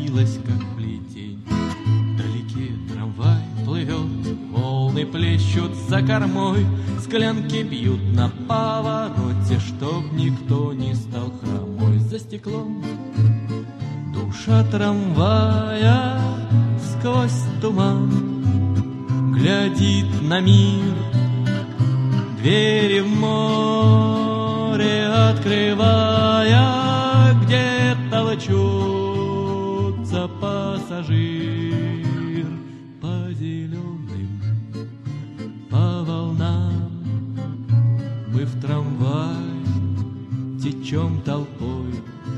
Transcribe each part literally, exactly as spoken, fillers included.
сбилась, как плетень. Вдалеке трамвай плывет, волны плещут за кормой, склянки бьют на повороте, чтоб никто не стал хромой. За стеклом душа трамвая сквозь туман глядит на мир, двери в море открывая, где толчется пассажир по зеленым, по волнам. Мы в трамвае течем толпой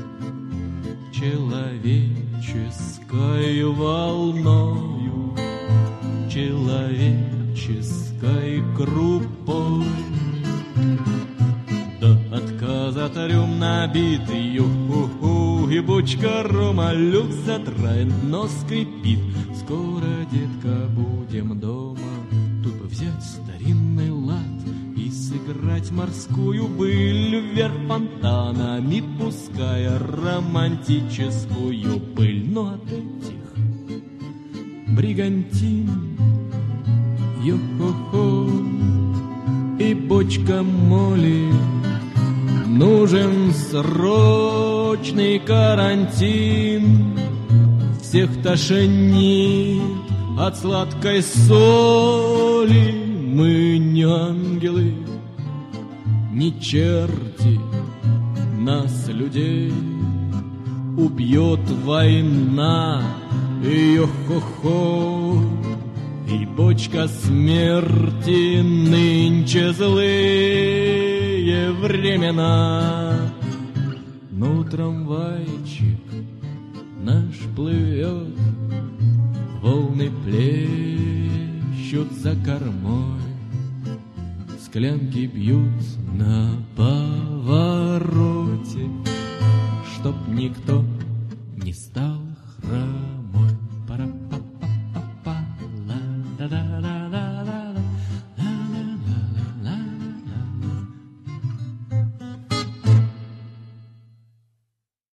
человеческой волною, человеческой группой. До отказа трюм набитый, ю-ху-ху, и бочка рома люк задраен, но скрипит. Скоро, детка, будем дома. Тут бы взять старинный лад и сыграть морскую быль вверх фонтанами, пуская романтическую пыль. Но от этих бригантин, йо-хо-хо, и бочка моли нужен срочный карантин. Всех тошнит от сладкой соли. Мы не ангелы, не черти, нас, людей, убьет война. Йо-хо-хо, и бочка смерти, нынче злые времена. Но трамвайчик наш плывет, волны плещут за кормой, склянки бьют на повороте, чтоб никто не стал